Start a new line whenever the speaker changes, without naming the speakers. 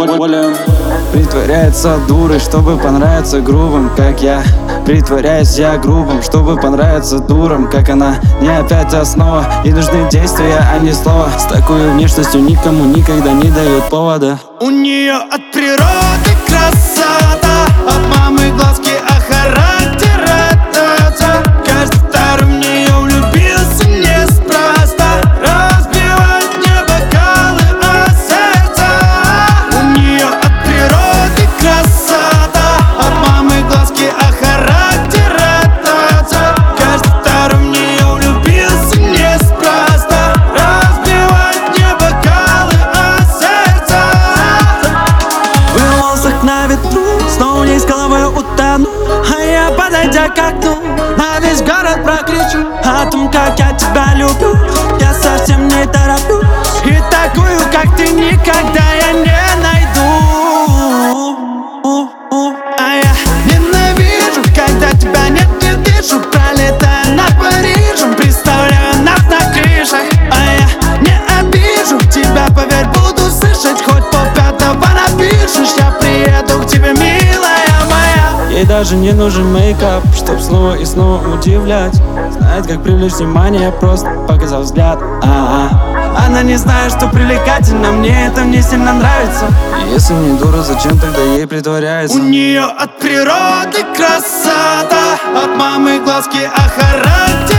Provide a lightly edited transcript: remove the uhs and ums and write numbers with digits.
волю. Притворяется дурой, чтобы понравиться грубым, как я. Притворяюсь я грубым, чтобы понравиться дурам, как она. Не опять основа, и нужны действия, а не слова. С такой внешностью никому никогда не дают повода.
У нее от природы красота, от мамы глазки, а характер отца. Каждый второй в нее влюбился неспроста. Разбивает мне бокалы о сердца. У нее от природы красота, от мамы глазки, а характер отца. Каждый второй в нее влюбился неспроста. Разбивает мне бокалы о сердце.
На ветру, снова не с головой утону. А я, подойдя к окну, на весь город прокричу о том, как я тебя люблю. Я совсем не тороплюсь, и такую, как ты, никогда я не найду.
А я ненавижу, когда тебя нет, не вижу. Пролетая над Парижем, представляю нас на крышах. А я не обижу тебя, поверь, буду слышать. Хоть полпятого напишешь, я приеду к тебе, милая моя.
Ей даже не нужен мейкап, чтоб снова и снова удивлять. Знает, как привлечь внимание, просто показав взгляд.
Она не знает, что привлекательно, мне это не сильно нравится.
И если не дура, зачем тогда ей притворяется?
У нее от природы красота, от мамы глазки, а характер